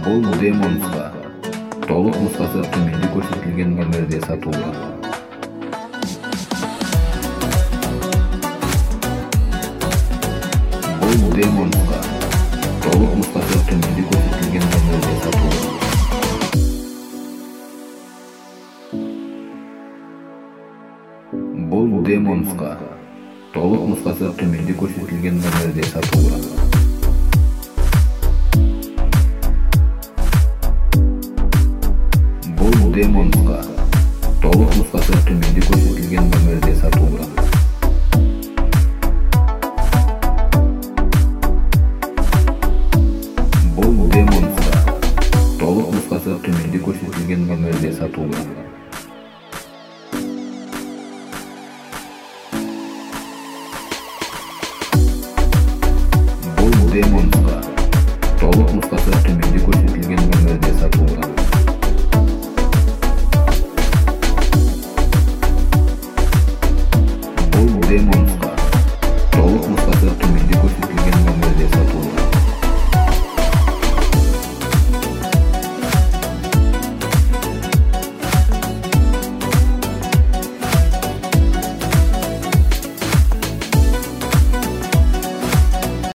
Бұл демо-нұсқа толық нұсқасы төменде көрсетілген номерде сатылуда. Бұл демо-нұсқа толық нұсқасы төменде көрсетілген номерде сатылуда. Бұл демо-нұсқа толық нұсқасы төменде көрсетілген номерде сатылуда. Бұл демо-нұсқа толық нұсқасы төменде көрсетілген номерде сатылуда. Бұл демо-нұсқа толық нұсқасы төменде көрсетілген номерде сатылуда. Бұл демо-нұсқа толық нұсқасы төменде көрсетілген номерде сатылуда. Бұл демо-нұсқа толық нұсқасы төменде көрсетілген